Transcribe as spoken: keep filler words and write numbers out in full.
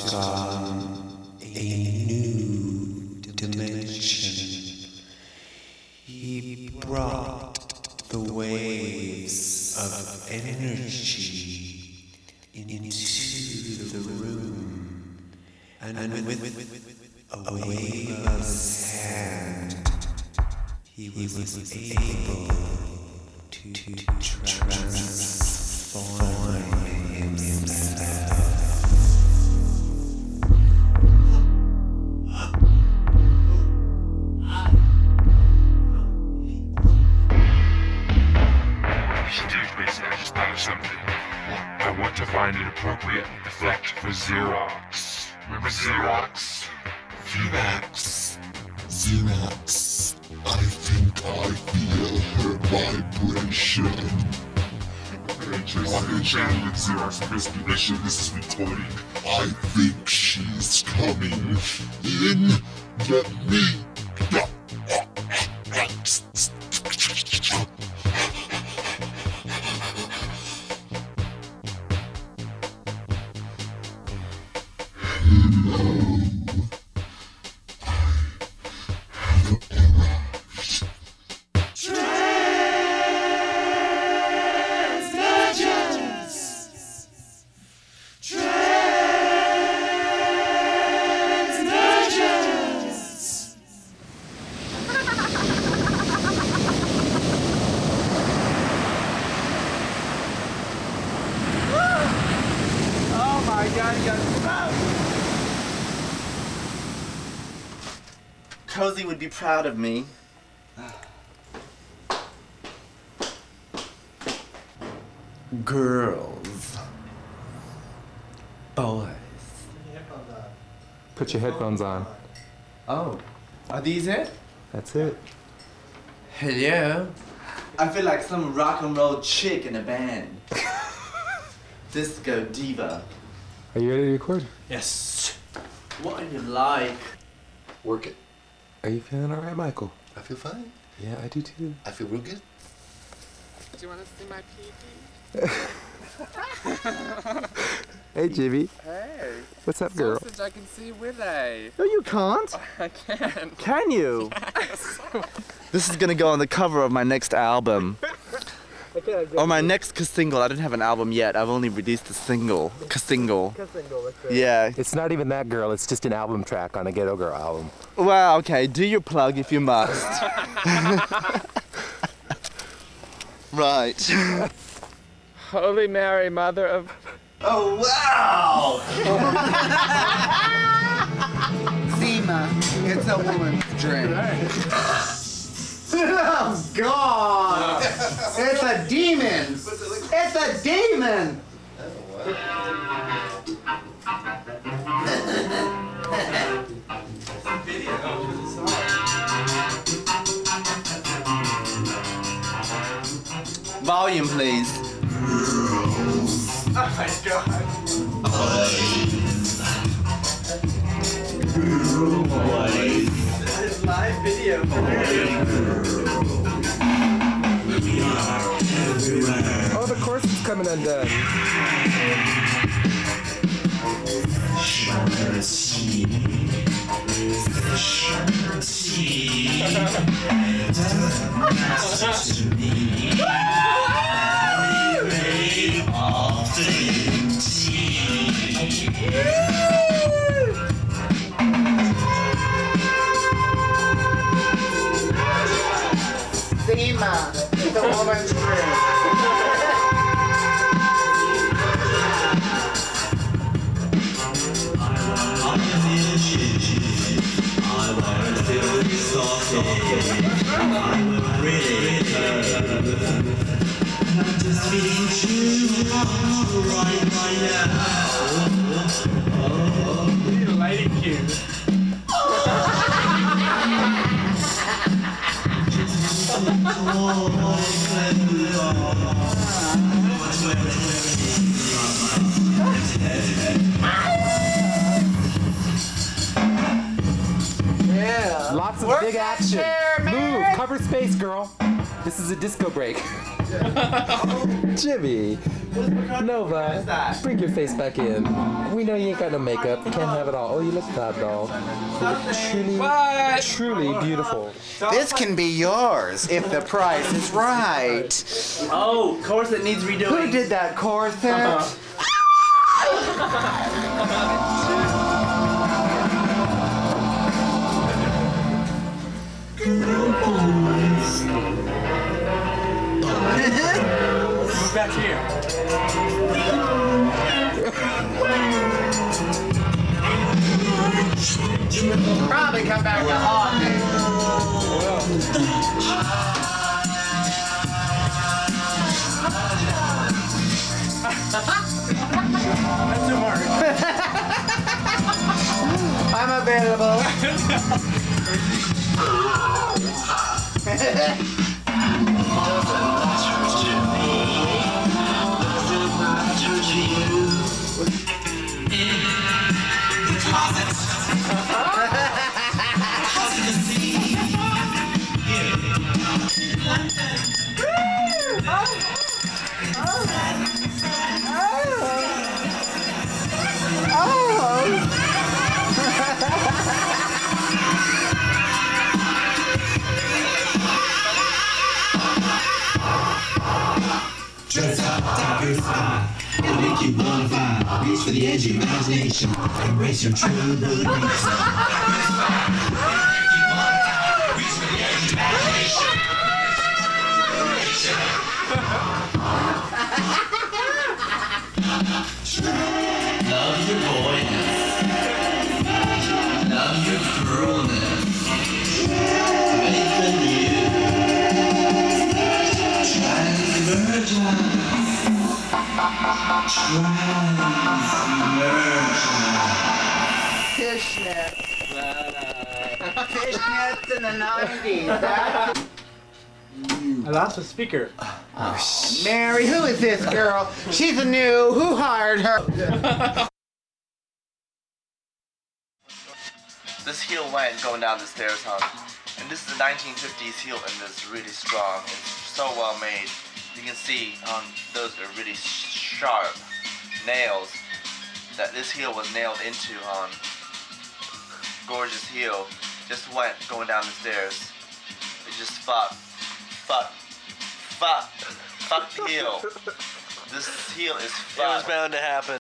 from a new dimension. He brought the waves of energy into the room, and with a wave of his hand, he was able to transform himself. Something. I want to find an appropriate effect for Xerox. Remember Xerox? Xerox. Xerox. I think I feel her vibration. Water channel with Xerox investigation. This is recording. I think she's coming in. Let me. Cozy would be proud of me. Girls. Boys. Put your headphones on. Oh, are these it? That's it. Hello. I feel like some rock and roll chick in a band. Disco diva. Are you ready to record? Yes. What do you like? Work it. Are you feeling all right, Michael? I feel fine. Yeah, I do too. I feel real good. Do you want to see my pee-pee? Hey, Jimmy. Hey. What's up, girl? Sausage, I can see Willie. No, you can't. I can. Can you? Yes. This is gonna go on the cover of my next album. Or my next single. I didn't have an album yet. I've only released a single. Single. Yeah. It's not even that, girl. It's just an album track on a Ghetto Girl album. Well, okay. Do your plug if you must. Right. Holy Mary, Mother of... Oh, wow! Zima, it's a woman's drink. Oh, God! It's a demon! It's a demon! Volume, please. Oh my God. It's live video. Oh, the chorus is coming undone. Zima, it's a woman's drink. Lady Q. Lots of big action. Move, cover space, girl. This is a disco break. Jimmy, Nova, bring your face back in. We know you ain't got no makeup. You can't have it all. Oh, you look top doll. Truly, What? truly beautiful. This can be yours if the price is right. Oh, corset needs redoing. Who did that corset? Back here. Probably come back to haunt me. That's too hard. I'm available. Dress up, diversify, it'll make you wanna fly. Reach for the edge of your imagination, embrace your true beliefs. Diversify, it'll make you wanna fly. Reach for the edge of your imagination. Love your boyness, love your girlness, make the new. Fishnets. Fishnets in the nineties. That's I lost the speaker. Mary, who is this girl? She's a new. Who hired her? This heel went going down the stairs, huh? And this is a nineteen fifties heel, and it's really strong. It's so well made. You can see um, those are really sharp nails that this heel was nailed into. On gorgeous heel, just went going down the stairs. It just fuck, fuck, fuck, fuck the heel. This heel is fucked. It was bound to happen.